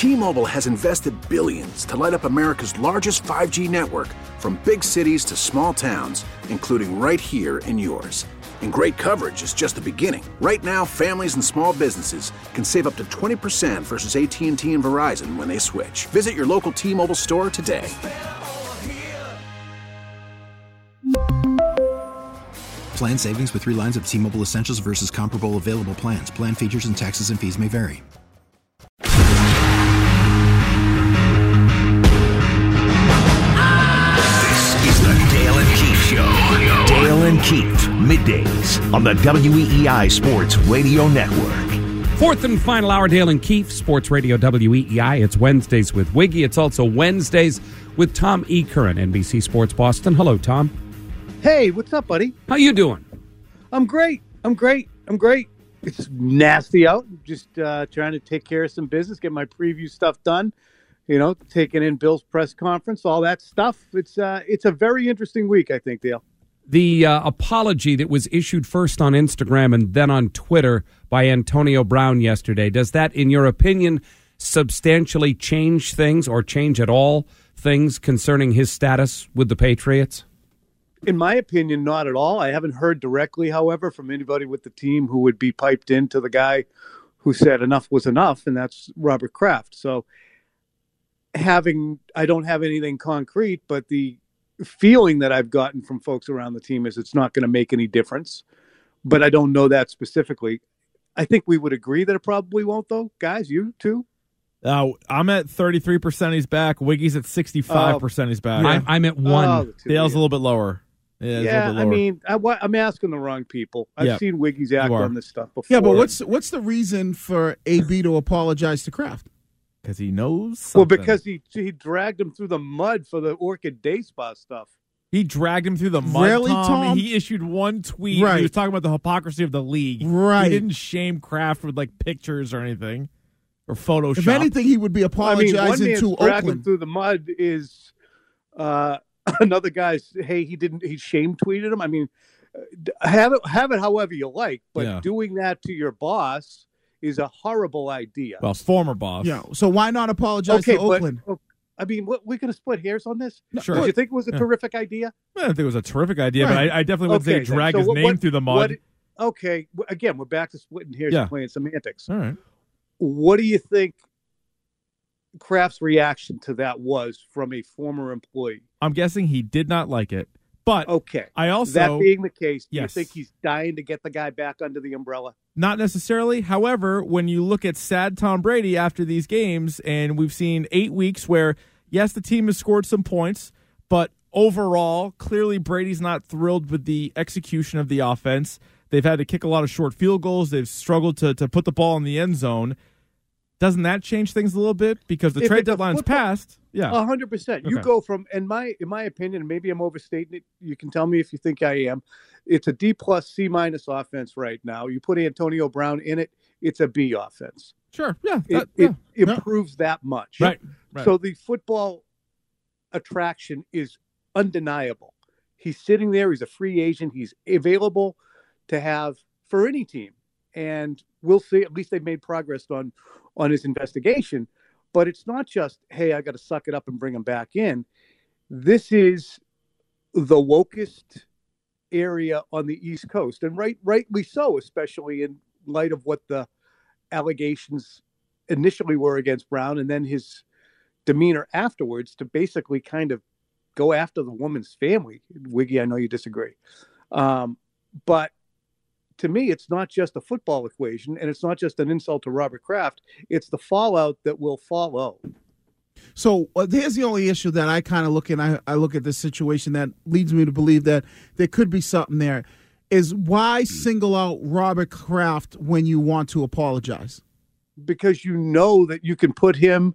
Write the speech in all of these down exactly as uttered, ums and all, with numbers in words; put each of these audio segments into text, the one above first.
T-Mobile has invested billions to light up America's largest five G network, from big cities to small towns, including right here in yours. And great coverage is just the beginning. Right now, families and small businesses can save up to twenty percent versus A T and T and Verizon when they switch. Visit your local T-Mobile store today. Plan savings with three lines of T-Mobile Essentials versus comparable available plans. Plan features and taxes and fees may vary. This is the Dale and Keefe Show. Dale and Keefe, middays on the W E E I Sports Radio Network. Fourth and final hour, Dale and Keefe, Sports Radio W E E I. It's Wednesdays with Wiggy. It's also Wednesdays with Tom E. Curran, N B C Sports Boston. Hello, Tom. Hey, what's up, buddy? How you doing? I'm great. I'm great. I'm great. It's nasty out. Just uh, trying to take care of some business, get my preview stuff done. You know, taking in Bill's press conference, all that stuff. It's uh, it's a very interesting week, I think, Dale. The uh, apology that was issued first on Instagram and then on Twitter by Antonio Brown yesterday, does that, in your opinion, substantially change things or change at all things concerning his status with the Patriots? In my opinion, not at all. I haven't heard directly, however, from anybody with the team who would be piped into the guy who said enough was enough, and that's Robert Kraft. So having, I don't have anything concrete, but the feeling that I've gotten from folks around the team is it's not going to make any difference. But I don't know that specifically. I think we would agree that it probably won't, though. Guys, you too? Uh, I'm at thirty-three percent he's back. Wiggy's at sixty-five percent he's back. Uh, I'm, I'm at one. Oh, Dale's a little bit lower. Yeah, Yeah, a little bit I lower. mean, I, I'm asking the wrong people. I've Yeah. seen Wiggy's act You are. on this stuff before. Yeah, but what's what's the reason for A B to apologize to Kraft? Because he knows something. Well, because he he dragged him through the mud for the Orchid Day Spa stuff. He dragged him through the mud, Really, Tom. Tom? He issued one tweet. Right. He was talking about the hypocrisy of the league. Right. He didn't shame Kraft with, like, pictures or anything. Or Photoshop. If anything, he would be I mean, one apologizing man's to drag him Oakland. through the mud is uh, another guy's. Hey, he didn't. He shame tweeted him. I mean, uh, have it have it however you like, but Yeah. doing that to your boss is a horrible idea. Well, former boss. Yeah, so why not apologize okay, to Oakland? but I mean, what, we're going to split hairs on this. Sure. Did you think it was a Yeah. terrific idea? I think it was a terrific idea, but Right. I, I definitely wouldn't Okay, say drag then. So his what- name what- through the mud. What, okay, w- again, we're back to splitting hairs Yeah. and playing semantics. All right. What do you think Kraft's reaction to that was from a former employee? I'm guessing he did not like it. But Okay. I also... That being the case, do Yes. you think he's dying to get the guy back under the umbrella? Not necessarily. However, when you look at sad Tom Brady after these games, and we've seen eight weeks where, yes, the team has scored some points, but overall, clearly Brady's not thrilled with the execution of the offense. They've had to kick a lot of short field goals. They've struggled to, to put the ball in the end zone. Doesn't that change things a little bit? Because the If trade it's a deadline's football- passed. Yeah. A hundred percent. You Okay. go from, in my in my opinion, maybe I'm overstating it. You can tell me if you think I am. It's a D plus C minus offense right now. You put Antonio Brown in it, it's a B offense. Sure. Yeah. It, that- yeah. it improves that much. Right. Right. So the football attraction is undeniable. He's sitting there. He's a free agent. He's available to have for any team. And we'll see. At least they've made progress on, on his investigation. But it's not just, hey, I got to suck it up and bring him back in. This is the wokest area on the East Coast. And right, rightly so, especially in light of what the allegations initially were against Brown and then his demeanor afterwards to basically kind of go after the woman's family. Wiggy, I know you disagree. Um, but to me, it's not just a football equation, and it's not just an insult to Robert Kraft. It's the fallout that will follow. So uh, here's the only issue that I kind of look at. I, I look at this situation that leads me to believe that there could be something there. Is why single out Robert Kraft when you want to apologize? Because you know that you can put him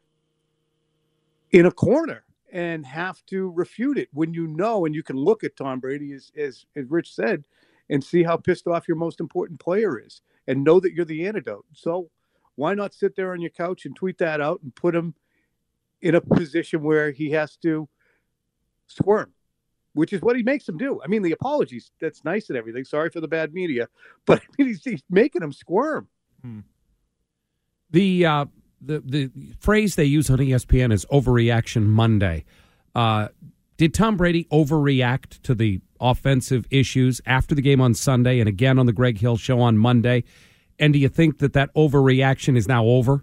in a corner and have to refute it when you know, and you can look at Tom Brady, as, as, as Rich said, and see how pissed off your most important player is and know that you're the antidote. So why not sit there on your couch and tweet that out and put him in a position where he has to squirm, which is what he makes him do. I mean, the apologies, that's nice and everything. Sorry for the bad media, but I mean, he's, he's making him squirm. The uh, the the phrase they use on E S P N is overreaction Monday. Uh, did Tom Brady overreact to the offensive issues after the game on Sunday and again on the Greg Hill Show on Monday? And do you think that that overreaction is now over?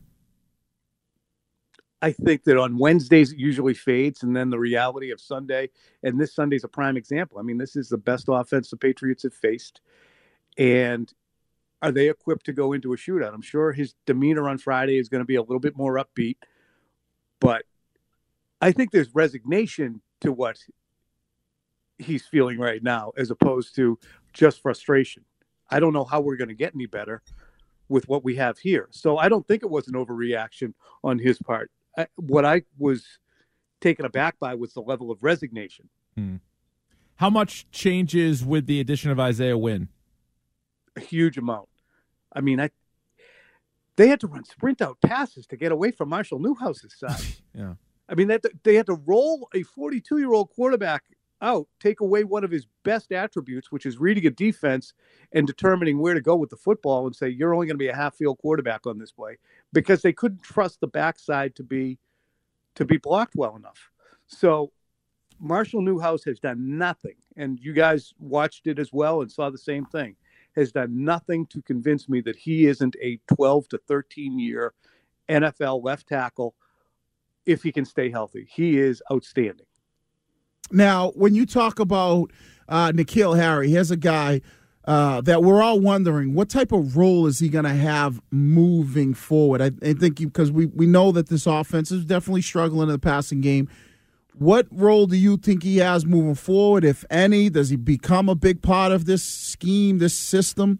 I think that on Wednesdays it usually fades, and then the reality of Sunday, and this Sunday's a prime example. I mean, this is the best offense the Patriots have faced, and are they equipped to go into a shootout? I'm sure his demeanor on Friday is going to be a little bit more upbeat, but I think there's resignation to what he's feeling right now as opposed to just frustration. I don't know how we're going to get any better with what we have here. So I don't think it was an overreaction on his part. I, what I was taken aback by was the level of resignation. Hmm. How much changes with the addition of Isaiah Wynn? A huge amount. I mean, I they had to run sprint out passes to get away from Marshall Newhouse's side. Yeah. I mean, that they had to roll a forty-two-year-old quarterback out, take away one of his best attributes, which is reading a defense and determining where to go with the football, and say, you're only going to be a half-field quarterback on this play, because they couldn't trust the backside to be to be blocked well enough. So Marshall Newhouse has done nothing, and you guys watched it as well and saw the same thing, has done nothing to convince me that he isn't a twelve to thirteen-year N F L left tackle if he can stay healthy. He is outstanding. Now, when you talk about uh, N'Keal Harry, here's a guy uh, that we're all wondering, what type of role is he going to have moving forward? I, I think because we, we know that this offense is definitely struggling in the passing game. What role do you think he has moving forward, if any? Does he become a big part of this scheme, this system?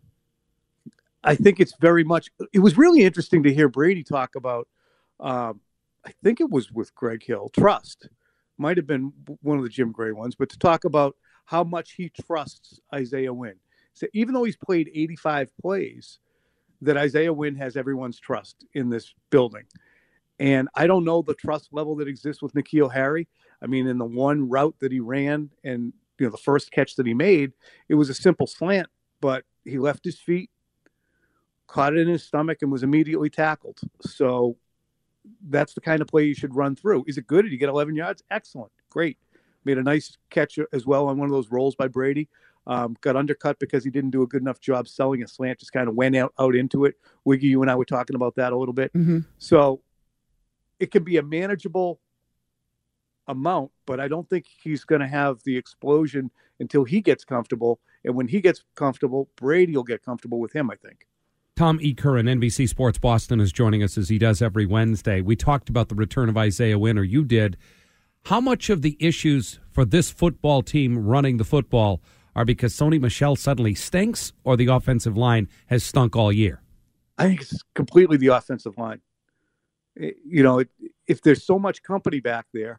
I think it's very much – it was really interesting to hear Brady talk about um, – I think it was with Greg Hill, trust. Might have been one of the Jim Gray ones, but to talk about how much he trusts Isaiah Wynn. So even though he's played eighty-five plays, that Isaiah Wynn has everyone's trust in this building. And I don't know the trust level that exists with N'Keal Harry. I mean, in the one route that he ran and, you know, the first catch that he made, it was a simple slant, but he left his feet, caught it in his stomach, and was immediately tackled. So that's the kind of play you should run through. Is it good? Did you get eleven yards? Excellent. Great. Made a nice catch as well on one of those rolls by Brady. Um, got undercut because he didn't do a good enough job selling a slant, just kind of went out, out into it. Wiggy, you and I were talking about that a little bit. Mm-hmm. So it can be a manageable amount, but I don't think he's going to have the explosion until he gets comfortable. And when he gets comfortable, Brady will get comfortable with him, I think. Tom E. Curran, N B C Sports Boston, is joining us as he does every Wednesday. We talked about the return of Isaiah Wynn, or you did. How much of the issues for this football team running the football are because Sony Michel suddenly stinks, or the offensive line has stunk all year? I think it's completely the offensive line. It, you know, it, if there's so much company back there,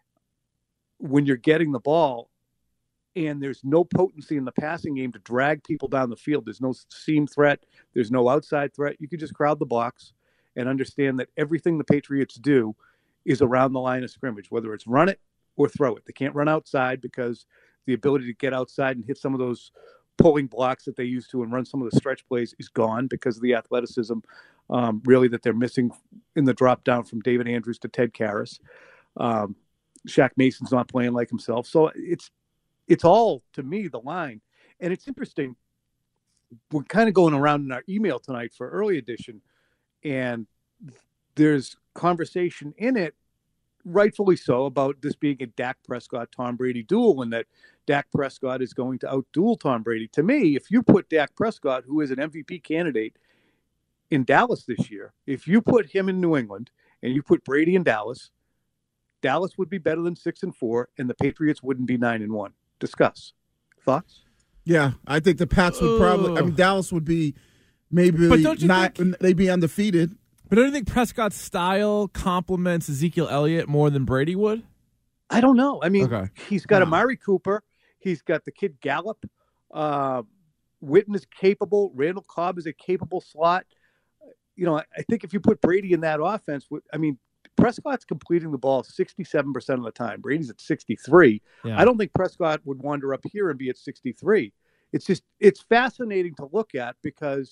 when you're getting the ball, and there's no potency in the passing game to drag people down the field. There's no seam threat. There's no outside threat. You can just crowd the box and understand that everything the Patriots do is around the line of scrimmage, whether it's run it or throw it. They can't run outside because the ability to get outside and hit some of those pulling blocks that they used to and run some of the stretch plays is gone because of the athleticism um, really that they're missing in the drop down from David Andrews to Ted Karras. Um, Shaq Mason's not playing like himself. So it's, It's all, to me, the line. And it's interesting. We're kind of going around in our email tonight for early edition, and there's conversation in it, rightfully so, about this being a Dak Prescott-Tom Brady duel, and that Dak Prescott is going to out-duel Tom Brady. To me, if you put Dak Prescott, who is an M V P candidate, in Dallas this year, if you put him in New England and you put Brady in Dallas, Dallas would be better than six and four, and the Patriots wouldn't be nine and one. Discuss. Thoughts? Yeah, I think the Pats would probably. I mean, Dallas would be maybe But don't you not. think- They'd be undefeated. But don't you think Prescott's style complements Ezekiel Elliott more than Brady would? I don't know. I mean, Okay. he's got No. Amari Cooper. He's got the kid Gallup. Uh, Witten is capable. Randall Cobb is a capable slot. You know, I, I think if you put Brady in that offense, I mean, Prescott's completing the ball sixty-seven percent of the time. Brady's at sixty-three. Yeah. I don't think Prescott would wander up here and be at sixty-three. It's just, it's fascinating to look at because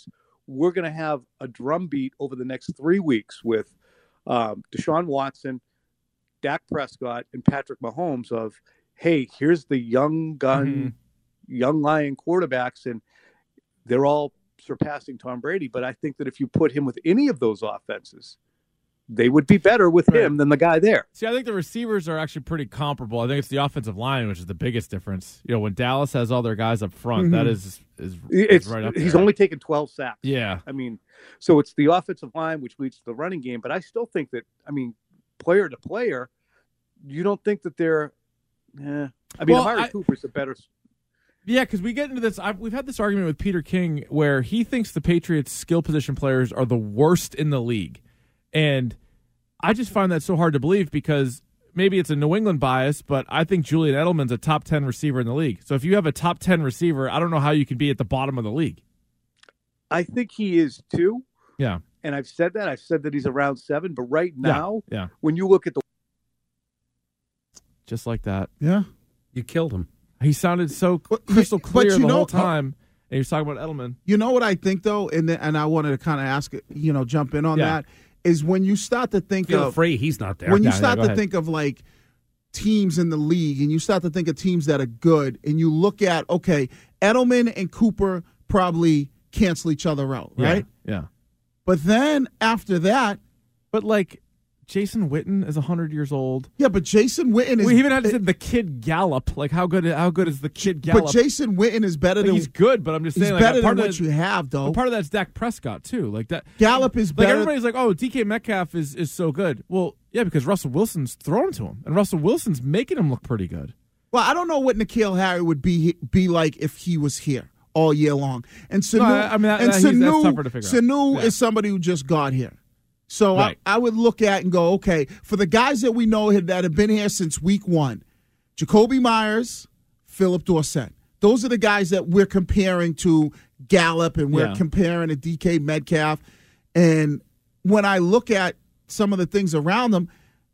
we're going to have a drumbeat over the next three weeks with um, Deshaun Watson, Dak Prescott, and Patrick Mahomes of, hey, here's the young gun, mm-hmm. young lion quarterbacks, and they're all surpassing Tom Brady. But I think that if you put him with any of those offenses, they would be better with right. him than the guy there. See, I think the receivers are actually pretty comparable. I think it's the offensive line, which is the biggest difference. You know, when Dallas has all their guys up front, mm-hmm. that is is, it's, is right up there. He's only taken twelve sacks. Yeah. I mean, so it's the offensive line, which leads to the running game. But I still think that, I mean, player to player, you don't think that they're, eh. I mean, well, Amari I, Cooper's a better. Yeah, because we get into this. I've, we've had this argument with Peter King where he thinks the Patriots' skill position players are the worst in the league. And I just find that so hard to believe because maybe it's a New England bias, but I think Julian Edelman's a top ten receiver in the league. So if you have a top ten receiver, I don't know how you can be at the bottom of the league. I think he is too. Yeah. And I've said that. I've said that he's around seven. But right now, yeah. yeah. when you look at the. Just like that. Yeah. You killed him. He sounded so crystal clear the know, whole time. And he was talking about Edelman. You know what I think, though, and the, and I wanted to kind of ask, you know, jump in on yeah. that, is when you start to think Feel of. free, he's not there. When you yeah, start yeah, to ahead. think of, like, teams in the league, and you start to think of teams that are good, and you look at, okay, Edelman and Cooper probably cancel each other out, right? Yeah. yeah. But then after that. But, like, Jason Witten is one hundred years old. Yeah, but Jason Witten is. We even had to say the kid Gallup. Like, how good How good is the kid Gallup? But Jason Witten is better like, than. He's good, but I'm just saying. He's like, better part than of what you have, though. Part of that's Dak Prescott, too. Like that. Gallup is like better. Everybody's like, oh, D K Metcalf is, is so good. Well, yeah, because Russell Wilson's throwing to him, and Russell Wilson's making him look pretty good. Well, I don't know what N'Keal Harry would be be like if he was here all year long. And Sanu, no, I mean, that, and that, Sanu, that's tougher to figure Sanu out. Yeah. is somebody who just got here. So right. I, I would look at and go, okay, for the guys that we know that have been here since week one, Jacoby Myers, Philip Dorsett. Those are the guys that we're comparing to Gallup, and we're yeah. comparing to D K Metcalf. And when I look at some of the things around them,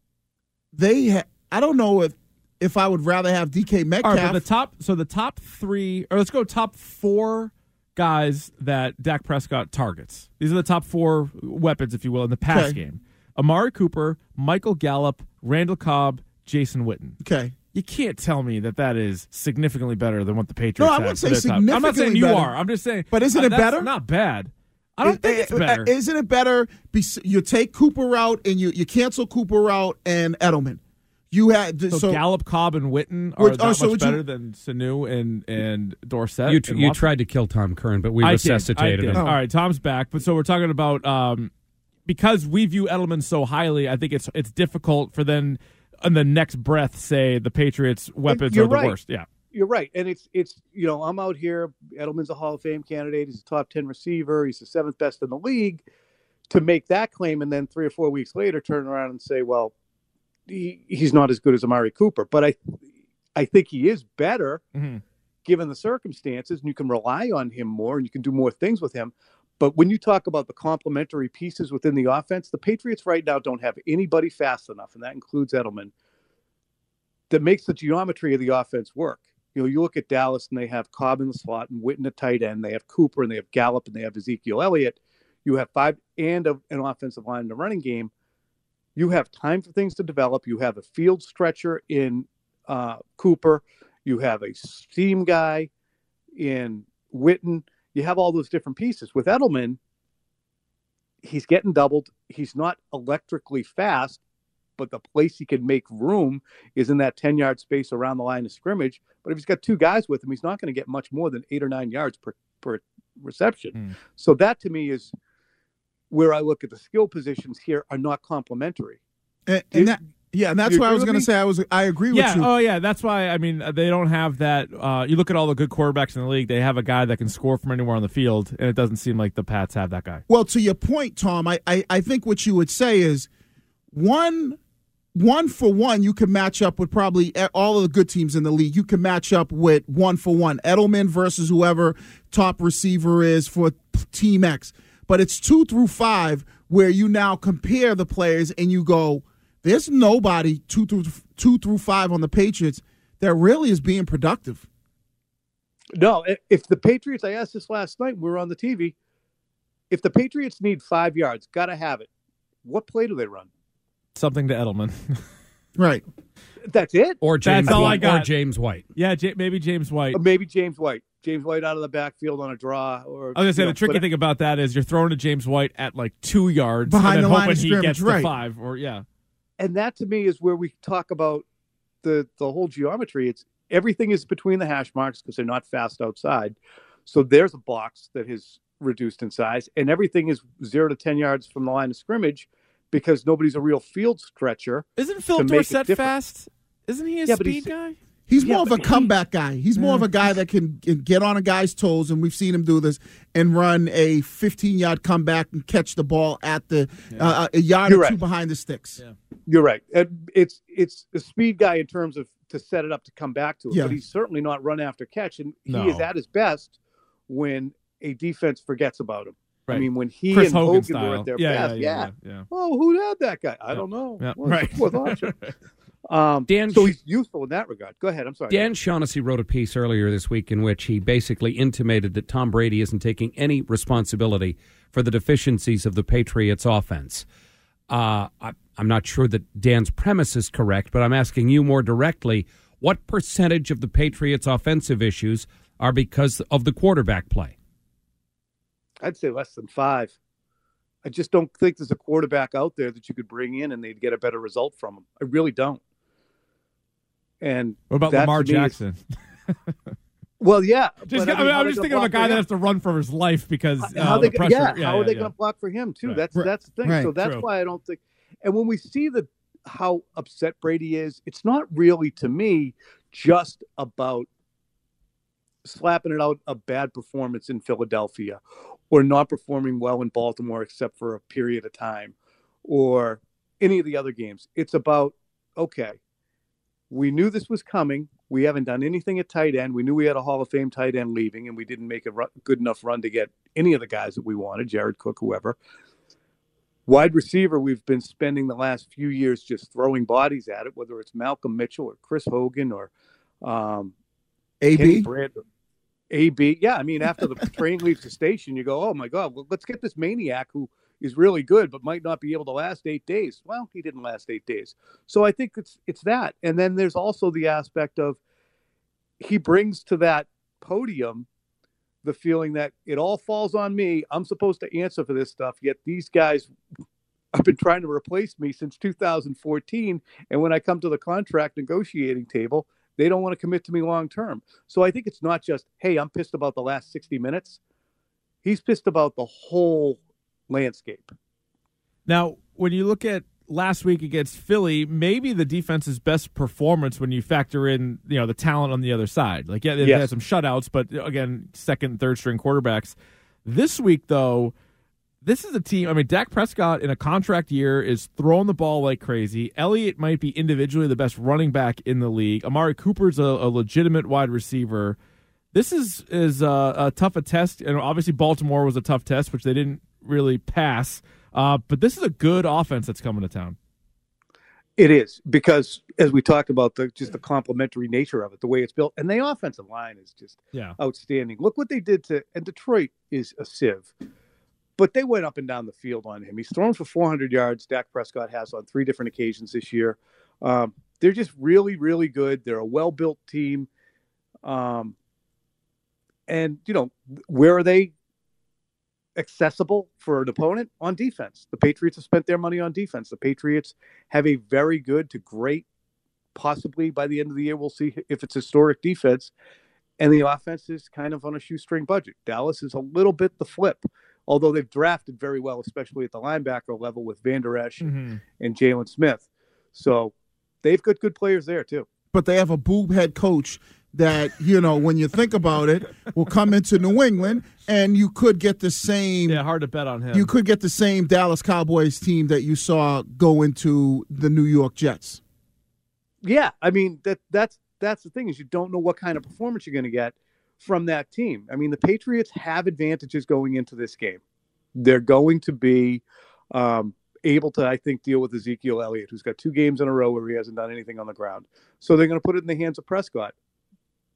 they ha- I don't know if if I would rather have D K Metcalf. All right, but the top, so the top three, or let's go top four guys that Dak Prescott targets. These are the top four weapons, if you will, in the pass okay. game. Amari Cooper, Michael Gallup, Randall Cobb, Jason Witten. Okay. You can't tell me that that is significantly better than what the Patriots no, I have. wouldn't say top. significantly I'm not saying you better. are. I'm just saying. But isn't uh, it that's better? Not bad. I don't it, think it, it's better. Isn't it better? You take Cooper out and you, you cancel Cooper out and Edelman. You had so, so Gallup, Cobb, and Witten are Which, that oh, so much better you, than Sanu and and Dorsett. You, tr- and you Watson. tried to kill Tom Curran, but we I resuscitated did. I did. him. All right, Tom's back. But so we're talking about um, because we view Edelman so highly. I think it's it's difficult for then in the next breath say the Patriots' weapons are the right. worst. Yeah, you're right, and it's it's you know I'm out here. Edelman's a Hall of Fame candidate. He's a top ten receiver. He's the seventh best in the league. To make that claim, and then three or four weeks later, turn around and say, well. He, he's not as good as Amari Cooper, but I I think he is better mm-hmm. given the circumstances, and you can rely on him more and you can do more things with him. But when you talk about the complementary pieces within the offense, the Patriots right now don't have anybody fast enough, and that includes Edelman, that makes the geometry of the offense work. You know, you look at Dallas and they have Cobb in the slot and Witten at tight end. They have Cooper and they have Gallup and they have Ezekiel Elliott. You have five and a, an offensive line in the running game. You have time for things to develop. You have a field stretcher in uh, Cooper. You have a seam guy in Witten. You have all those different pieces. With Edelman, he's getting doubled. He's not electrically fast, but the place he can make room is in that ten-yard space around the line of scrimmage. But if he's got two guys with him, he's not going to get much more than eight or nine yards per, per reception. Mm. So that, to me, is where I look at the skill positions here are not complementary. And, and that, yeah, and that's why I was going to say I was. I agree yeah, with you. Oh, yeah. That's why, I mean, they don't have that. Uh, you look at all the good quarterbacks in the league, they have a guy that can score from anywhere on the field, and it doesn't seem like the Pats have that guy. Well, to your point, Tom, I, I, I think what you would say is one one for one, you can match up with probably all of the good teams in the league. You can match up with one for one. Edelman versus whoever top receiver is for Team X. But it's two through five where you now compare the players and you go, there's nobody two through two through five on the Patriots that really is being productive. No, if the Patriots, I asked this last night, we were on the T V, if the Patriots need five yards, got to have it. What play do they run? Something to Edelman. Right. That's it? Or James That's all White. I got. Or James White. Yeah, J- maybe James White. Or maybe James White. James White out of the backfield on a draw. Or I was gonna say you know, the tricky but- thing about that is you're throwing to James White at like two yards Behind and then the line hoping of he scrimmage, gets right. to five or yeah. And that to me is where we talk about the the whole geometry. It's everything is between the hash marks because they're not fast outside. So there's a box that has reduced in size, and everything is zero to ten yards from the line of scrimmage because nobody's a real field stretcher. Isn't Phil to make it Dorsett different. fast? Isn't he a Yeah, but speed he's- guy? He's Yeah, more of a but he- comeback guy. He's more of a guy that can, can get on a guy's toes, and we've seen him do this and run a fifteen-yard comeback and catch the ball at the uh, a yard You're or two right. behind the sticks. Yeah. You're right. And It's it's a speed guy in terms of to set it up to come back to it, Yeah. but he's certainly not run after catch, and No. he is at his best when a defense forgets about him. I Right. mean, when he Chris and Hogan, Hogan style. were at their yeah, best, yeah, yeah. yeah, yeah. Oh, who had that guy? I Yeah. don't know. Yeah, Well, right. fourth option. Um, Dan so Sh- he's useful in that regard. Go ahead. I'm sorry. Dan Shaughnessy wrote a piece earlier this week in which he basically intimated that Tom Brady isn't taking any responsibility for the deficiencies of the Patriots' offense. Uh, I, I'm not sure that Dan's premise is correct, but I'm asking you more directly, what percentage of the Patriots' offensive issues are because of the quarterback play? I'd say less than five. I just don't think there's a quarterback out there that you could bring in and they'd get a better result from him. I really don't. And What about that, Lamar to me, is- Jackson? Well, yeah. Just, but, I mean, how I'm they just gonna thinking of a block guy for that him? has to run for his life because uh, how they the go- pressure. yeah, how are they yeah. going to block for him too? Right. That's Right. that's the thing. Right. So that's True. why I don't think. And when we see the how upset Brady is, it's not really to me just about slapping it out a bad performance in Philadelphia or not performing well in Baltimore except for a period of time or any of the other games. It's about, okay, we knew this was coming. We haven't done anything at tight end. We knew we had a Hall of Fame tight end leaving, and we didn't make a run, good enough run to get any of the guys that we wanted, Jared Cook, whoever. Wide receiver, we've been spending the last few years just throwing bodies at it, whether it's Malcolm Mitchell or Chris Hogan or um, A Kenny B. Brand- A B. Yeah, I mean, after the train leaves the station, you go, oh, my God, well, let's get this maniac who is really good but might not be able to last eight days. Well, he didn't last eight days. So I think it's it's that. And then there's also the aspect of he brings to that podium the feeling that it all falls on me. I'm supposed to answer for this stuff, yet these guys have been trying to replace me since two thousand fourteen. And when I come to the contract negotiating table, they don't want to commit to me long term. So I think it's not just, hey, I'm pissed about the last sixty minutes. He's pissed about the whole landscape. Now, when you look at last week against Philly, maybe the defense's best performance when you factor in, you know, the talent on the other side. Like, yeah, they Yes. had some shutouts, but again, second and third string quarterbacks. This week, though, this is a team. I mean, Dak Prescott in a contract year is throwing the ball like crazy. Elliott might be individually the best running back in the league. Amari Cooper's a, a legitimate wide receiver. This is is a, a tough a test, and obviously Baltimore was a tough test, which they didn't really pass. Uh, but this is a good offense that's coming to town. It is, because as we talked about, the just the complementary nature of it, the way it's built, and the offensive line is just Yeah. outstanding. Look what they did to, and Detroit is a sieve, but they went up and down the field on him. He's thrown for four hundred yards. Dak Prescott has on three different occasions this year. Um, they're just really, really good. They're a well-built team. Um, and, you know, where are they accessible for an opponent? On defense. The Patriots have spent their money on defense. The Patriots have a very good to great, possibly by the end of the year, we'll see if it's historic defense. And the offense is kind of on a shoestring budget. Dallas is a little bit the flip, although they've drafted very well, especially at the linebacker level with Van Der Esch Mm-hmm. and Jalen Smith. So they've got good players there too. But they have a boob head coach that, you know, when you think about it, will come into New England, and you could get the same. Yeah, hard to bet on him. You could get the same Dallas Cowboys team that you saw go into the New York Jets. Yeah, I mean that that's that's the thing, is you don't know what kind of performance you're going to get from that team. I mean, the Patriots have advantages going into this game. They're going to be um, able to, I think, deal with Ezekiel Elliott, who's got two games in a row where he hasn't done anything on the ground. So they're going to put it in the hands of Prescott.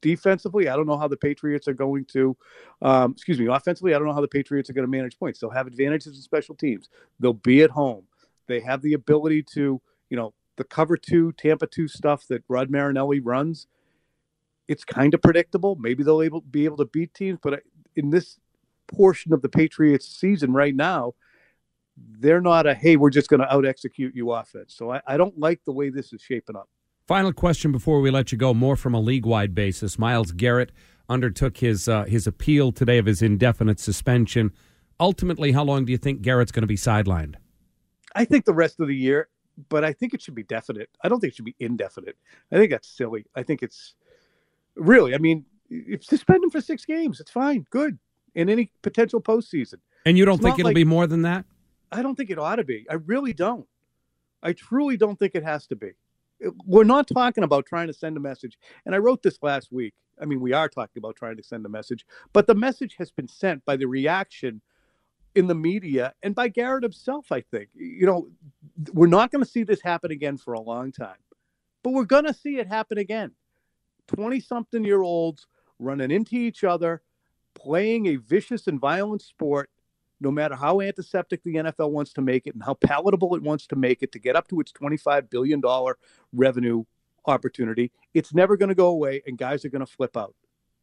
Defensively, I don't know how the Patriots are going to, um, excuse me, offensively, I don't know how the Patriots are going to manage points. They'll have advantages in special teams. They'll be at home. They have the ability to, you know, the cover two, Tampa two stuff that Rod Marinelli runs. It's kind of predictable. Maybe they'll able, be able to beat teams, but in this portion of the Patriots season right now, they're not a, hey, we're just going to out-execute you offense. So I, I don't like the way this is shaping up. Final question before we let you go, more from a league-wide basis. Myles Garrett undertook his uh, his appeal today of his indefinite suspension. Ultimately, how long do you think Garrett's going to be sidelined? I think the rest of the year, but I think it should be definite. I don't think it should be indefinite. I think that's silly. I think it's really, I mean, if suspend him for six games, it's fine, good, in any potential postseason. And you don't It's think not it'll like- be more than that? I don't think it ought to be. I really don't. I truly don't think it has to be. We're not talking about trying to send a message. And I wrote this last week. I mean, we are talking about trying to send a message, but the message has been sent by the reaction in the media and by Garrett himself, I think. You know, we're not going to see this happen again for a long time, but we're going to see it happen again. twenty-something-year-olds running into each other, playing a vicious and violent sport, no matter how antiseptic the N F L wants to make it and how palatable it wants to make it to get up to its twenty-five billion dollars revenue opportunity, it's never going to go away, and guys are going to flip out.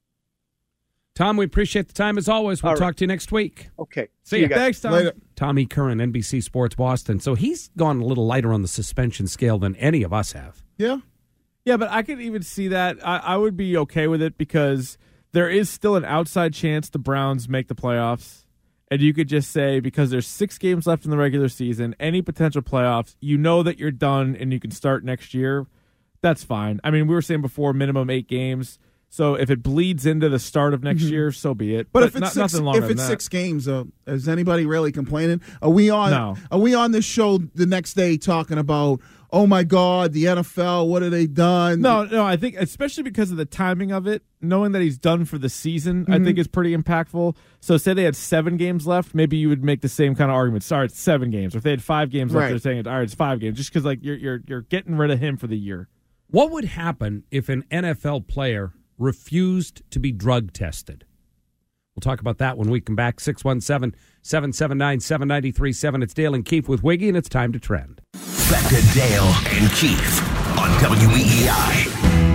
Tom, we appreciate the time as always. We'll All right. talk to you next week. Okay. See you guys. Thanks, Tom. Later. Tommy Curran, N B C Sports Boston. So he's gone a little lighter on the suspension scale than any of us have. Yeah. Yeah, but I could even see that. I, I would be okay with it because there is still an outside chance the Browns make the playoffs. And you could just say, because there's six games left in the regular season, any potential playoffs, you know that you're done and you can start next year. That's fine. I mean, we were saying before, minimum eight games. So if it bleeds into the start of next mm-hmm. year, so be it. But, but if it's not, six, nothing longer if it's than six games, uh, is anybody really complaining? Are we on? No. Are we on this show the next day talking about, oh my God, the N F L? What have they done? No, no. I think especially because of the timing of it, knowing that he's done for the season, Mm-hmm. I think is pretty impactful. So, say they had seven games left, maybe you would make the same kind of argument. Sorry, it's seven games. Or if they had five games left, Right. they're saying, all right, it's five games, just because like you're you're you're getting rid of him for the year. What would happen if an N F L player refused to be drug tested? We'll talk about that when we come back. six one seven, seven seven nine, seven nine three seven. It's Dale and Keefe with Wiggy, and it's time to trend. Back to Dale and Keefe on W E E I.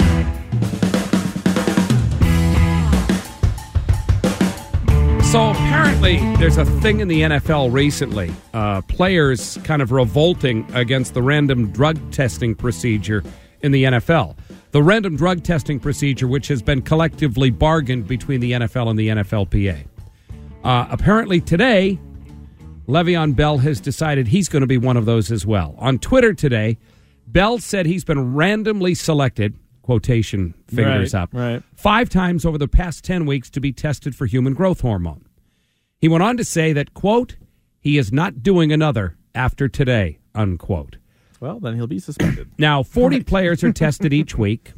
So apparently there's a thing in the N F L recently, uh, players kind of revolting against the random drug testing procedure in the N F L. The random drug testing procedure, which has been collectively bargained between the N F L and the N F L P A. Uh, apparently today, Le'Veon Bell has decided he's going to be one of those as well. On Twitter today, Bell said he's been randomly selected, quotation fingers Right, up, right. five times over the past ten weeks to be tested for human growth hormone. He went on to say that, quote, he is not doing another after today, unquote. Well, then he'll be suspended. Now, forty players are tested each week.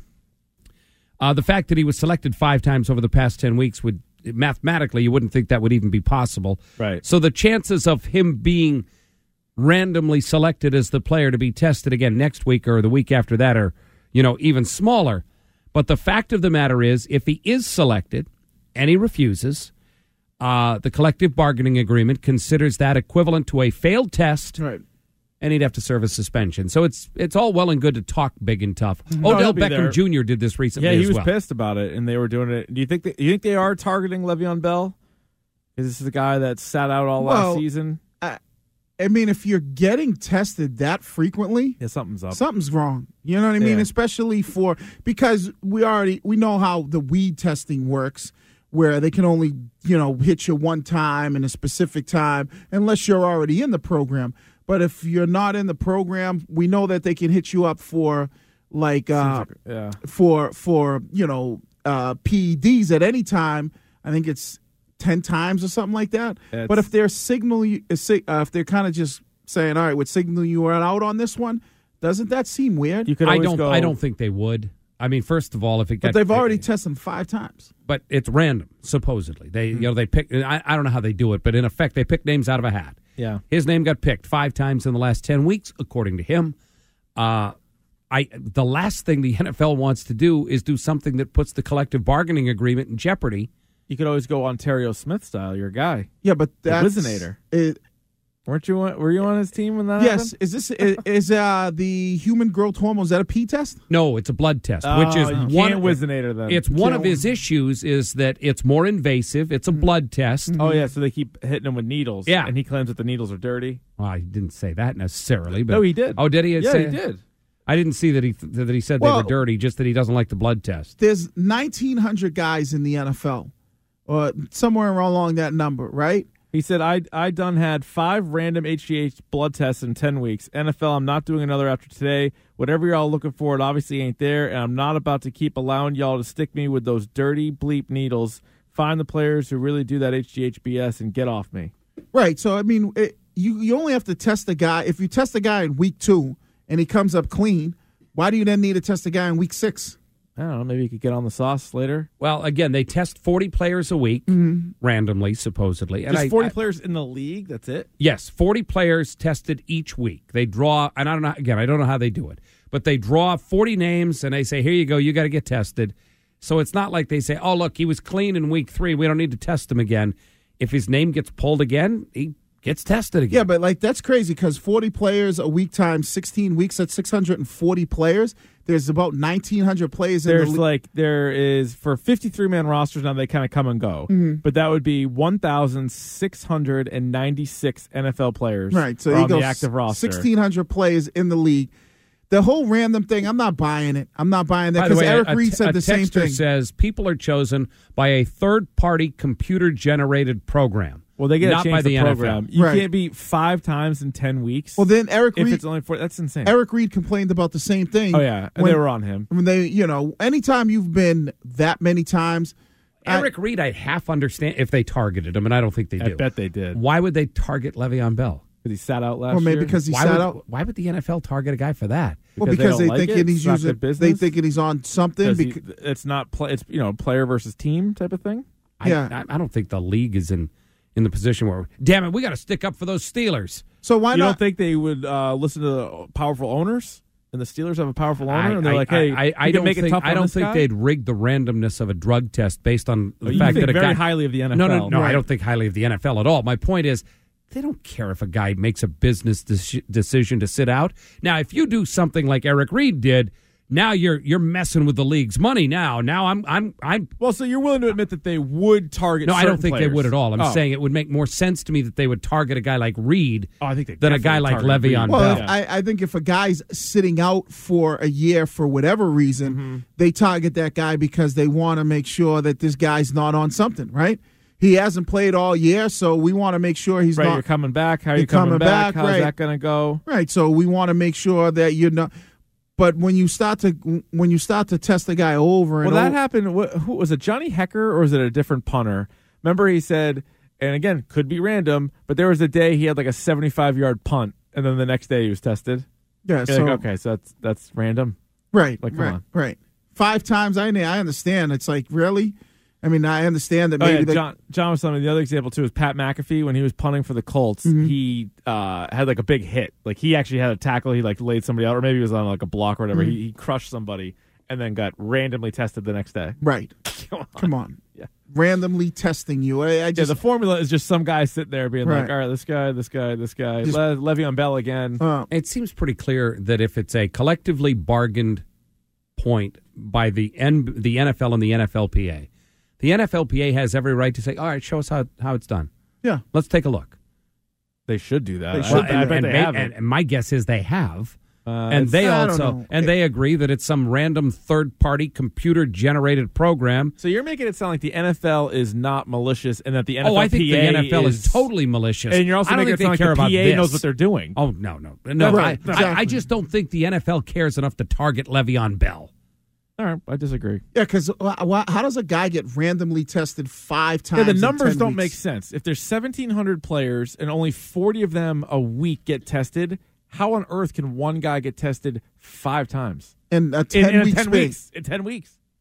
Uh, the fact that he was selected five times over the past ten weeks would, mathematically, you wouldn't think that would even be possible. Right. So the chances of him being randomly selected as the player to be tested again next week or the week after that are, you know, even smaller. But the fact of the matter is, if he is selected and he refuses, uh, the collective bargaining agreement considers that equivalent to a failed test. Right. And he'd have to serve a suspension. So it's it's all well and good to talk big and tough. No, Odell he'll be Beckham there. Junior did this recently Yeah, he as was well. pissed about it, and they were doing it. Do you think they, you think they are targeting Le'Veon Bell? Because this is the guy that sat out all Well, last season. I, I mean, if you're getting tested that frequently, Yeah, something's up. something's wrong. You know what I mean? Yeah. Especially for because we already we know how the weed testing works, where they can only you know hit you one time in a specific time unless you're already in the program. But if you're not in the program, we know that they can hit you up for like uh, like- yeah. for for you know uh, P E Ds at any time. I think it's ten times or something like that. It's- But if they're signal, you- uh, if they're kind of just saying, "All right, we're signaling you out on this one," doesn't that seem weird? You could I always don't. go. I don't think they would. I mean, first of all, if it got, But they've already tested them five times. but it's random. Supposedly, they you know they pick. I, I don't know how they do it, but in effect, they pick names out of a hat. Yeah. His name got picked five times in the last ten weeks, according to him. Uh, I the last thing the N F L wants to do is do something that puts the collective bargaining agreement in jeopardy. You could always go Ontario Smith style. Your guy. Yeah, but that's the Wizinator. It, Weren't you? On, were you on his team when that yes. happened? Is this is, is uh, the human growth hormone? Is that a pee test? No, it's a blood test, Oh, which is you one can't Wizinator then. It's one Can't of his issues is that it's more invasive. It's a blood test. Oh yeah, so they keep hitting him with needles. Yeah. and he claims that the needles are dirty. Well, I didn't say that necessarily, but No, he did. Oh, did he? Yeah, say, he did. I didn't see that he that he said Well- they were dirty. Just that he doesn't like the blood test. There's nineteen hundred guys in the N F L, or somewhere along that number, right? He said, I I done had five random H G H blood tests in ten weeks. N F L, I'm not doing another after today. Whatever y'all looking for, it obviously ain't there, and I'm not about to keep allowing y'all to stick me with those dirty bleep needles. Find the players who really do that H G H B S and get off me. Right. So I mean, it, you you only have to test a guy if you test a guy in week two and he comes up clean. Why do you then need to test a guy in week six? I don't know. Maybe you could get on the sauce later. Well, again, they test forty players a week randomly, supposedly. And Just I- forty I- players in the league. That's it. Yes, forty players tested each week. They draw, and I don't know, again, I don't know how they do it, but they draw forty names and they say, here you go, you got to get tested. So it's not like they say, oh, look, he was clean in week three. We don't need to test him again. If his name gets pulled again, he gets tested again. Yeah, but like that's crazy because forty players a week times sixteen weeks, that's six hundred forty players. There's about nineteen hundred players in There's the league. like there is for fifty-three man rosters now. They kind of come and go, but that would be one thousand six hundred ninety-six N F L players. Right, so are you on go the active roster. sixteen hundred players in the league. The whole random thing, I'm not buying it. I'm not buying that By the because way, Eric a, Reed a, said a the same texter thing. says people are chosen by a third-party computer-generated program. Well, they get not to change by the, the program. N F L. You Right. can't be five times in ten weeks. Well, then Eric if Reed, it's only four, that's insane. Eric Reed complained about the same thing. oh yeah, and when- they were on him. When they, you know, anytime you've been that many times, I- Eric Reed, I half understand if they targeted him, and I don't think they I do. bet they did. Why would they target Le'Veon Bell? Because he sat out last or maybe year. because he Why sat would, out. why would the N F L target a guy for that? Well, Because they because don't they, like thinking it? he's It's not using. good They business? thinking he's on something. Does he- Because, it's not. Play, it's you know player versus team type of thing. Yeah. I, I don't think the league is in, in the position where, damn it, we got to stick up for those Steelers. so why you not? don't think they would uh, listen to the powerful owners? And the Steelers have a powerful owner, I, and they're I- like, "Hey, I, I, you I can don't make it think tough I on don't this think guy?" they'd rig the randomness of a drug test based on the Oh, you fact think that a very guy highly of the N F L. No, no, no. I Right. don't think highly of the N F L at all. My point is, they don't care if a guy makes a business de- decision to sit out. Now, if you do something like Eric Reed did, now you're you're messing with the league's money. Now, now I'm I'm I'm. Well, so you're willing to admit that they would target? No, I don't certain think they players. would at all. I'm Oh. saying it would make more sense to me that they would target a guy like Reed Oh, I think they than a guy definitely like target Le'Veon Reed. Well, Bell. if, I, I think if a guy's sitting out for a year for whatever reason, Mm-hmm. they target that guy because they want to make sure that this guy's not on something, right? He hasn't played all year, so we want to make sure he's Right, not. you're coming back. How are You're you coming, coming back? back, How's right. that going to go? Right, so we want to make sure that you're not. But when you start to when you start to test the guy over and Well, that over, happened. What, who was it? Johnny Hecker, or was it a different punter? Remember, he said, and again, could be random, but there was a day he had like a seventy-five yard punt, and then the next day he was tested. yeah, You're so like, okay, so that's that's random. right, Like, come right, on. right. Five times, I I understand. It's like really, I mean, I understand that Oh, maybe yeah, they, John, John was telling me the other example too is Pat McAfee when he was punting for the Colts. Mm-hmm. He uh, had like a big hit. Like he actually had a tackle. He like laid somebody out, or maybe he was on like a block or whatever. Mm-hmm. He, he crushed somebody and then got randomly tested the next day. right. Come on. Come on, Yeah. randomly testing you. I, I Yeah, just the formula is just some guy sitting there being like, Right. all right, this guy, this guy, this guy. Just- Le- Le'Veon Bell again. uh, It seems pretty clear that if it's a collectively bargained point by the N, the N F L and the N F L P A, the N F L P A has every right to say, all right, show us how, how it's done. yeah. Let's take a look. They should do that. They I- should I, do bet and, they may- haven't. and- and my guess is they have. Uh, and they I don't also know. and they agree that it's some random third-party computer-generated program. so you're making it sound like the N F L is not malicious, and that the N F L Oh, I think P A the N F L is, is totally malicious. And you're also I don't making think it they sound care like the about P A knows this. what they're doing. Oh no, no, no! Right, I, I, exactly. I just don't think the N F L cares enough to target Le'Veon Bell. All right, I disagree. Yeah, because how does a guy get randomly tested five Yeah, times? the in numbers ten don't weeks? make sense. If there's seventeen hundred players and only forty of them a week get tested, how on earth can one guy get tested five times in a in, ten in a week ten span. weeks? In ten weeks,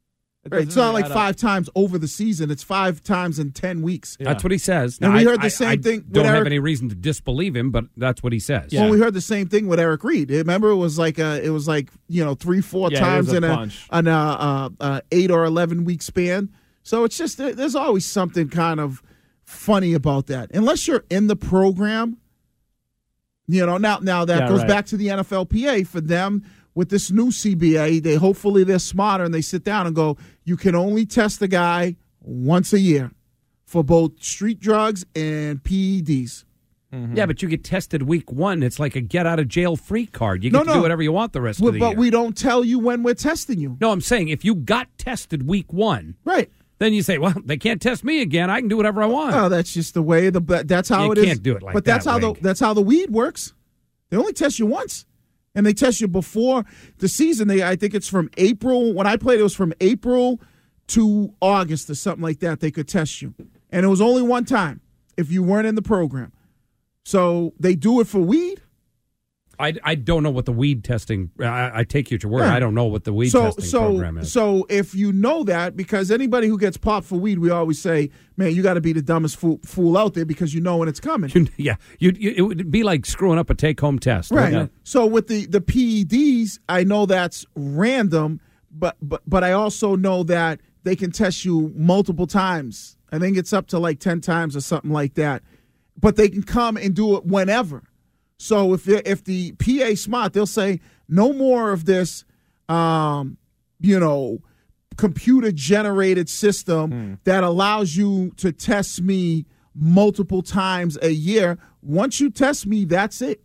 It Right, doesn't it's not really like add up. five times over the season. It's five times in ten weeks. That's what he says. And Now, we I- heard the I- same I thing with Don't have Eric- any reason to disbelieve him, but that's what he says. Yeah. Well, we heard the same thing with Eric Reed. Remember, it was like uh, it was like you know three, four Yeah, it times was a in a bunch. an uh, uh, uh, eight or eleven week span. So it's just there- there's always something kind of funny about that. Unless you're in the program, you know. Now, now that Yeah, goes right. back to the N F L P A for them with this new C B A. They hopefully they're smarter and they sit down and go, you can only test the guy once a year for both street drugs and P E Ds. Yeah, but you get tested week one. It's like a get out of jail free card. You get No, to no. do whatever you want the rest Well, of the but year. we don't tell you when we're testing you. no, I'm saying if you got tested week one, Right. then you say, well, they can't test me again. I can do whatever I want. Oh, that's just the way the but that's how You it is. can't do it like but that's that, how Wink. the that's how the weed works. They only test you once, and they test you before the season. They I think it's from April. When I played, it was from April to August or something like that. They could test you, and it was only one time if you weren't in the program. So they do it for weed. I, I don't know what the weed testing. I, I take you at your word. Yeah. I don't know what the weed so testing so program is. so if you know that, because anybody who gets popped for weed, we always say, man, you got to be the dumbest fool, fool out there because you know when it's coming. You- yeah, you, you, it would be like screwing up a take-home test, Right. wouldn't it? So with the, the P E Ds, I know that's random, but, but but I also know that they can test you multiple times. I think it's up to like ten times or something like that. But they can come and do it whenever. So if they- if the P A smart, they'll say no more of this, um, you know, computer generated system that allows you to test me multiple times a year. Once you test me, that's it.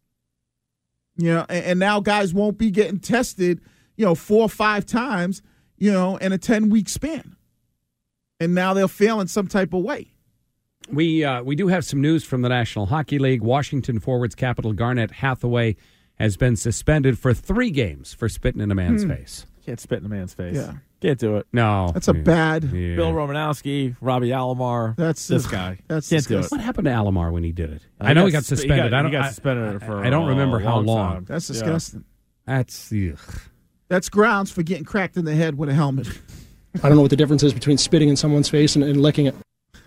You know, and, and now guys won't be getting tested, you know, four or five times, you know, in a ten week span. And now they'll fail in some type of way. We uh, we do have some news from the National Hockey League. Washington forwards capital Garnett Hathaway has been suspended for three games for spitting in a man's face. Can't spit in a man's face. Yeah. Can't do it. No, That's a Yeah. bad. Yeah. Bill Romanowski, Robbie Alomar. That's this ugh, guy. That's Can't do it. disgusting. What happened to Alomar when he did it? Uh, I know he got got suspe- he suspended. got- I don't. he got I- suspended for I don't a remember how long long. time. That's Yeah. disgusting. That's ugh. That's grounds for getting cracked in the head with a helmet. I don't know what the difference is between spitting in someone's face and, and licking it.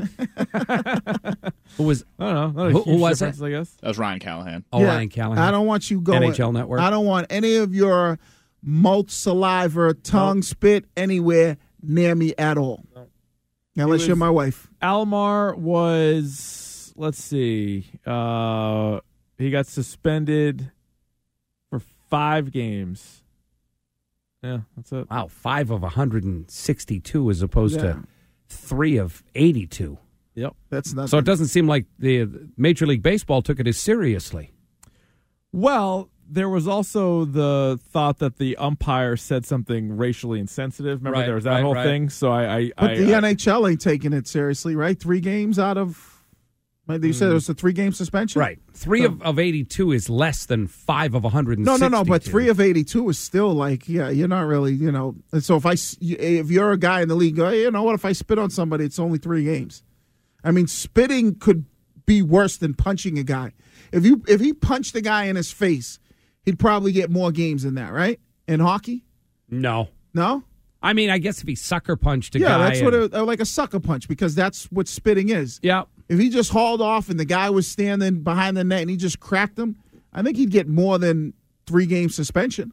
Who was? I don't know. Not a Who- who huge was difference, I guess. That was Ryan Callahan. Oh, Yeah, Ryan Callahan. I don't want you going. N H L Network. I don't want any of your mouth, saliva, tongue, spit anywhere near me at all. Unless was- you're my wife. Alomar was, let's see, uh, he got suspended for five games. Yeah, that's it. Wow, five of one hundred sixty-two as opposed Yeah. to three of eighty-two. Yep. That's not. So it doesn't seem like the Major League Baseball took it as seriously. Well, there was also the thought that the umpire said something racially insensitive. Remember, Right, there was that right, whole right. thing. So I, I, But I, the I N H L ain't taking it seriously, right? Three games out of. Like you said it was a three game suspension? Right. Three of, of eighty-two is less than five of one hundred No, sixty-two. no, no. But three of eighty-two is still like, yeah, you're not really, you know. And so if I, s- if you're a guy in the league, go, hey, you know what? If I spit on somebody, it's only three games. I mean, spitting could be worse than punching a guy. If you if he punched a guy in his face, he'd probably get more games than that, right? In hockey, No. no. I mean, I guess if he sucker punched a Yeah, guy. that's what and- it, like a sucker punch because that's what spitting is. yeah. If he just hauled off and the guy was standing behind the net and he just cracked him, I think he'd get more than three game suspension.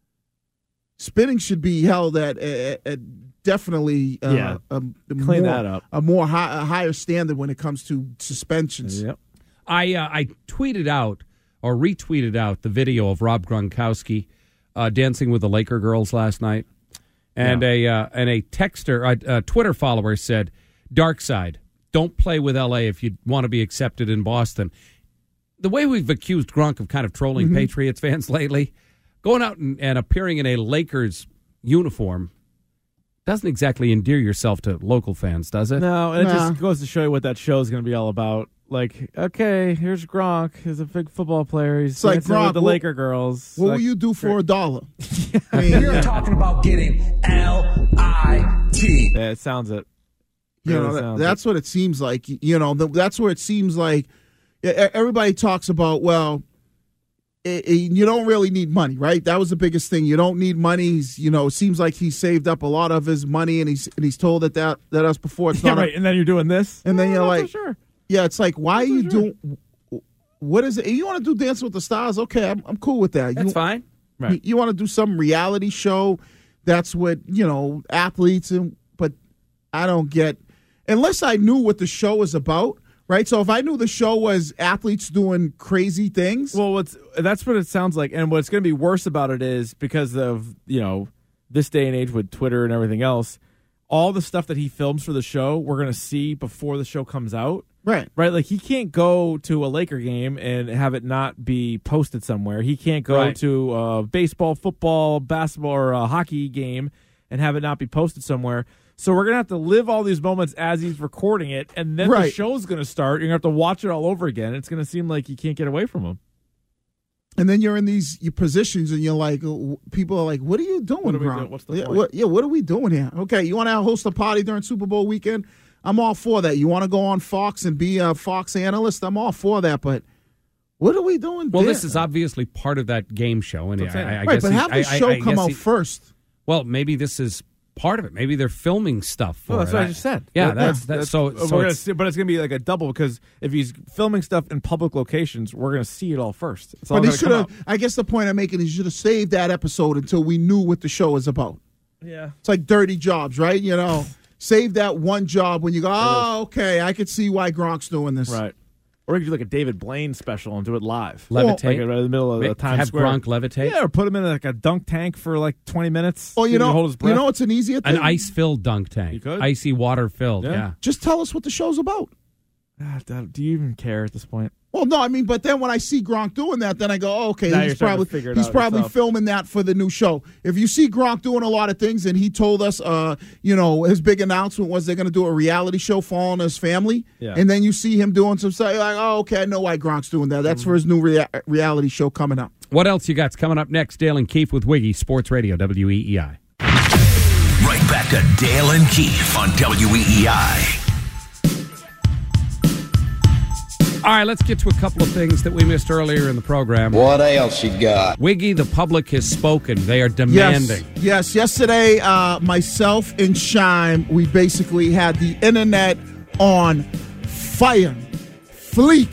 Spitting should be held at, at, at definitely uh, Yeah. a, a Clean more, that up. a more high, a higher standard when it comes to suspensions. Yep. I uh, I tweeted out or retweeted out the video of Rob Gronkowski uh, dancing with the Laker girls last night, and a uh, and a texter, a, a Twitter follower said, "Dark side, don't play with L A if you want to be accepted in Boston." The way we've accused Gronk of kind of trolling Mm-hmm. Patriots fans lately, going out and, and appearing in a Lakers uniform doesn't exactly endear yourself to local fans, does it? No, and it Nah. just goes to show you what that show is going to be all about. Like, okay, here's Gronk. He's a big football player. He's like, dancing Gronk, with the what- Laker girls. What Like, will you do for a dollar? I mean, You're talking about getting L I T. Yeah, it sounds it. You Really know, that, sounds that's what it seems like. You know, the, that's where it seems like yeah, e- everybody talks about, well, it, it, you don't really need money, right? That was the biggest thing. You don't need money. He's, you know, it seems like he saved up a lot of his money, and he's and he's told that that, that us before. It's yeah, not right. A, and then you're doing this, and then no, you're not like, for sure. yeah, it's like, why Not are you for sure. doing? What is it? You want to do Dance with the Stars? Okay, I'm, I'm cool with that. That's you, fine. Right. You, you want to do some reality show? That's what, you know, athletes and. But I don't get, unless I knew what the show is about, right? So if I knew the show was athletes doing crazy things, Well, what's that's what it sounds like, and what's going to be worse about it is because of you know this day and age with Twitter and everything else, all the stuff that he films for the show, we're going to see before the show comes out. right? Right, like he can't go to a Laker game and have it not be posted somewhere. He can't go Right. to a baseball, football, basketball, or a hockey game and have it not be posted somewhere. So we're gonna have to live all these moments as he's recording it, and then the Right. show's gonna start. You're gonna have to watch it all over again. It's gonna seem like you can't get away from him. And then you're in these your positions, and you're like, people are like, "What are you doing, What are we Gronk? doing? What's the yeah, point?" what, yeah, what are we doing here? Okay, you want to host a party during Super Bowl weekend? I'm all for that. You want to go on Fox and be a Fox analyst? I'm all for that. But what are we doing? Well, there? this is obviously part of that game show, and I, That's what I'm I, I saying. right, guess but he- have the I- show I- I come guess out he- first. Well, maybe this is part of it. Maybe they're filming stuff for Well, that's it. what I just said. Yeah, That- that's that's so. we're so gonna it's- see, but it's gonna be like a double because if he's filming stuff in public locations, we're gonna see it all first. It's all But he gonna should come have. I guess the point I'm making is you should have saved that episode until we knew what the show is about. out. Yeah. It's like dirty jobs, right? You know, save that one job when you go, oh, okay, I could see why Gronk's doing this. Right. Or you could do like a David Blaine special and do it live. Levitate? Like right in the middle of the Times have Square. Gronk levitate? Yeah, or put him in like a dunk tank for like twenty minutes. Oh, See you if he can know, hold his breath. you know, it's an easier thing. An ice-filled dunk tank. You could. Icy water-filled, Yeah. yeah. Just tell us what the show's about. Ah, do you even care at this point? Well, no, I mean, but then when I see Gronk doing that, then I go, oh, okay, Now you're he's starting probably to figure it he's out probably yourself. filming that for the new show. If you see Gronk doing a lot of things, and he told us, uh, you know, his big announcement was they're going to do a reality show following his family, Yeah. and then you see him doing some stuff, you're like, oh, okay, I know why Gronk's doing that. That's for his new rea- reality show coming up. What else you got coming up next? Dale and Keefe with Wiggy, Sports Radio, W E E I. Right back to Dale and Keefe on W E E I. All right, let's get to a couple of things that we missed earlier in the program. What else you got? Wiggy, the public has spoken. They are demanding. Yes, yes. Yesterday, uh, myself and Shime, we basically had the internet on fire, fleek,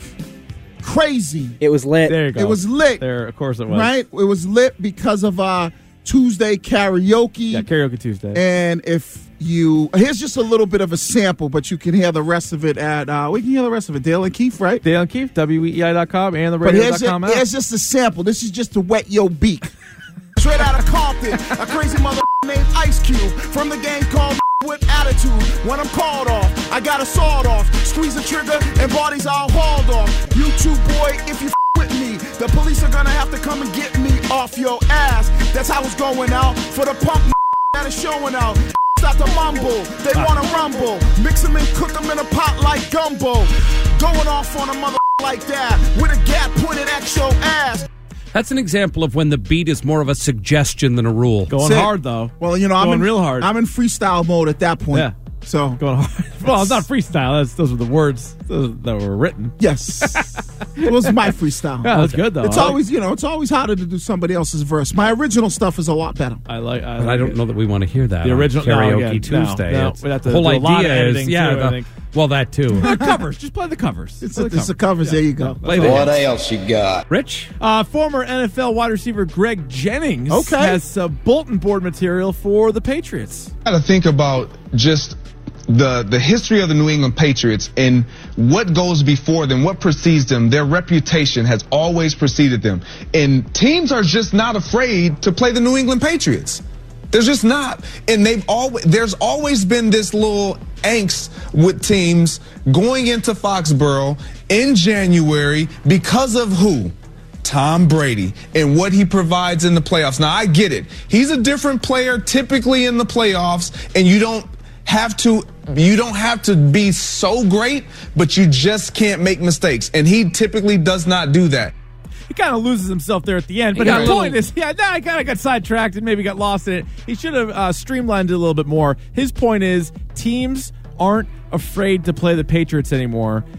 crazy. It was lit. There you go. It was lit. There, of course it was. Right? It was lit because of uh, Tuesday karaoke. Yeah, Karaoke Tuesday. And if you, here's just a little bit of a sample, but you can hear the rest of it at, uh, we can hear the rest of it, Dale and Keefe, right? Dale and Keefe, W E E I dot com and the But radio here's, dot com it, app. here's just a sample. This is just to wet your beak. Straight out of Compton, a crazy mother named Ice Cube from the game called with attitude. When I'm called off, I got a sawed off, squeeze the trigger, and bodies all hauled off. You two, boy, if you with me, the police are gonna have to come and get me off your ass. That's how it's going out for the punk that is showing out. Start to mumble, they wanna rumble, mix them and cook them in a pot like gumbo. Going off on a mother like that with a gap pointed at your ass. That's an example of when the beat is more of a suggestion than a rule. Going Sick. hard, though. Well, you know, I'm Going in, real hard. I'm in freestyle mode at that point. Yeah. So Going hard. Well, it's not freestyle. That's, those were the words those, that were written. yes, it was my freestyle. Yeah, that's good, though. It's I like- always, you know, it's always harder to do somebody else's verse. My original stuff is a lot better. I like. I, But like I don't it. know that we want to hear that. The on original- no, Karaoke again, no, Tuesday. no. It's- We'd have to the whole do a lot of idea is, editing, yeah, too, I the, think. well, that too. The covers. Just play the covers. It's, Play a, it's the covers. There you go. Play the What hits. else you got? Rich? Uh, former N F L wide receiver Greg Jennings Okay. has uh, bulletin board material for the Patriots. got to think about just the the history of the New England Patriots and what goes before them, what precedes them. Their reputation has always preceded them. And teams are just not afraid to play the New England Patriots. They're just not. And they've always there's always been this little angst with teams going into Foxborough in January because of who? Tom Brady and what he provides in the playoffs. Now, I get it. He's a different player typically in the playoffs, and you don't have to you don't have to be so great, but you just can't make mistakes. And he typically does not do that. He kind of loses himself there at the end. But got his a point little- is, yeah, nah, I kind of got sidetracked and maybe got lost in it. He should have uh, streamlined it a little bit more. His point is, teams aren't afraid to play the Patriots anymore.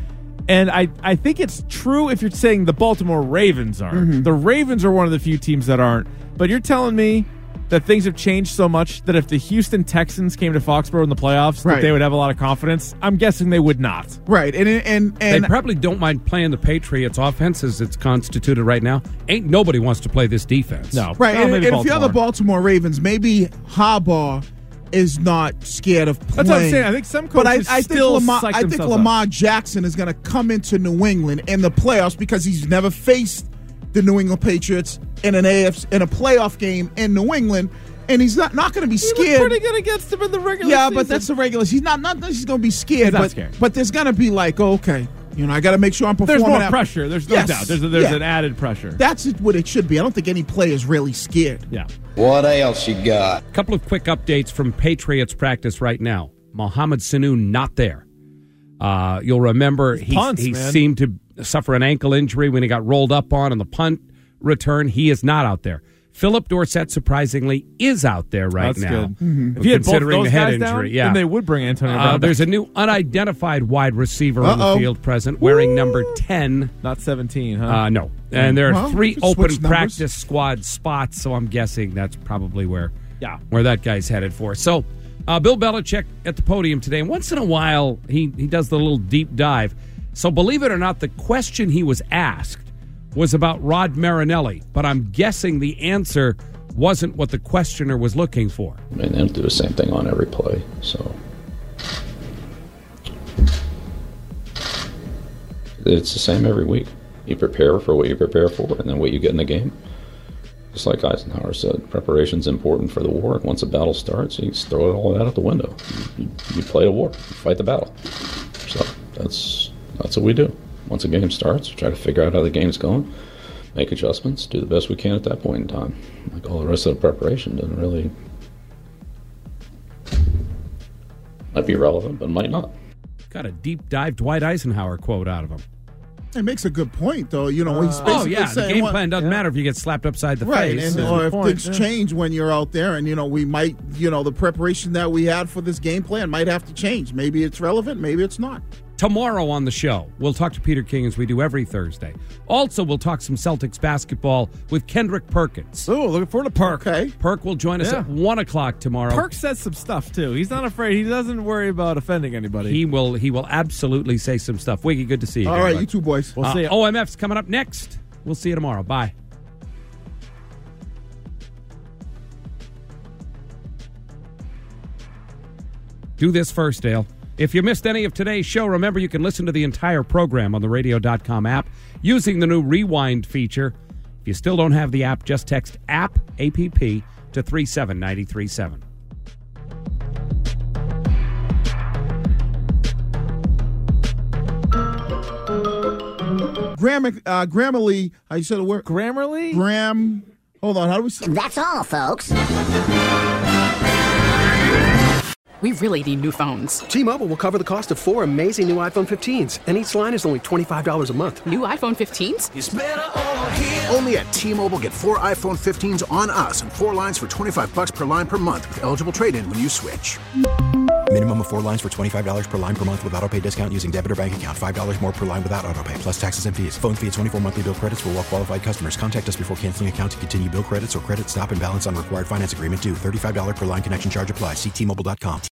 And I, I think it's true if you're saying the Baltimore Ravens aren't. Mm-hmm. The Ravens are one of the few teams that aren't. But you're telling me that things have changed so much that if the Houston Texans came to Foxborough in the playoffs, Right. that they would have a lot of confidence? I'm guessing they would not. Right, and and and they probably don't mind playing the Patriots' offense as it's constituted right now. Ain't nobody wants to play this defense. No. right, Well, and, maybe and if you're the Baltimore. Baltimore Ravens, maybe Harbaugh is not scared of playing. That's what I'm saying. I think some But I, coaches I think still Lamar, psych I think themselves Lamar Jackson is going to come into New England in the playoffs because he's never faced the New England Patriots in an A F C in a playoff game in New England, and he's not, not going to be He was scared. pretty good against him in the regular yeah, season. but that's the regular. He's not not that he's going to be scared, He's not but scared. but there's going to be like, oh, okay, you know, I got to make sure I'm There's performing. more at- pressure. There's no Yes. doubt. There's, a, there's Yeah. an added pressure. That's what it should be. I don't think any player is really scared. Yeah. What else you got? A couple of quick updates from Patriots practice right now. Mohamed Sanu not there. Uh, you'll remember he, punts, he man. seemed to suffer an ankle injury when he got rolled up on in the punt return. He is not out there. Philip Dorsett, surprisingly, is out there right That's now. good. Mm-hmm. If you had both Considering those the head guys injury, down, yeah, then they would bring Antonio Uh, Brown there's back. a new unidentified wide receiver on the Uh-oh. field present, wearing number ten. Not seventeen, huh? Uh, no, and there are Well, three you can open switch numbers. practice squad spots, so I'm guessing that's probably where Yeah. where that guy's headed for. So, uh, Bill Belichick at the podium today, and once in a while he he does the little deep dive. So, believe it or not, the question he was asked was about Rod Marinelli, but I'm guessing the answer wasn't what the questioner was looking for. I mean, they don't do the same thing on every play, so it's the same every week. You prepare for what you prepare for, and then what you get in the game. Just like Eisenhower said, preparation's important for the war. Once a battle starts, you just throw it all out the window. You, you play a war, you fight the battle. So that's that's what we do. Once a game starts, we try to figure out how the game's going, make adjustments, do the best we can at that point in time. Like all the rest of the preparation doesn't really might be relevant, but might not. Got a deep dive Dwight Eisenhower quote out of him. It makes a good point, though. You know, he's Oh basically yeah, the saying game what- plan doesn't matter if you get slapped upside the right, face. and or if point, things yeah. change when you're out there, and you know, we might, you know, the preparation that we had for this game plan might have to change. Maybe it's relevant, maybe it's not. Tomorrow on the show, we'll talk to Peter King as we do every Thursday. Also, we'll talk some Celtics basketball with Kendrick Perkins. Oh, looking forward to Perk. Okay. Perk will join us Yeah. at one o'clock tomorrow. Perk says some stuff, too. He's not afraid. He doesn't worry about offending anybody. He will he will absolutely say some stuff. Wiggy, good to see you. All again, right, bud. you two boys. We'll Uh, see you. O M F's coming up next. We'll see you tomorrow. Bye. Do this first, Dale. If you missed any of today's show, remember you can listen to the entire program on the radio dot com app using the new Rewind feature. If you still don't have the app, just text app, A P P, to three seven nine three seven. Grammar, uh, Grammarly, I said the word. Grammarly? Gram. Hold on, how do we say? That's all, folks. We really need new phones. T-Mobile will cover the cost of four amazing new iPhone fifteens, and each line is only twenty-five dollars a month. New iPhone fifteens? It's better over here. Only at T-Mobile, get four iPhone fifteens on us and four lines for twenty-five bucks per line per month with eligible trade-in when you switch. Minimum of four lines for twenty-five dollars per line per month with autopay discount using debit or bank account. five dollars more per line without autopay, plus taxes and fees. Phone fee at twenty-four monthly bill credits for well-qualified customers. Contact us before canceling account to continue bill credits or credit stop and balance on required finance agreement due. thirty-five dollars per line connection charge applies. See T Mobile dot com.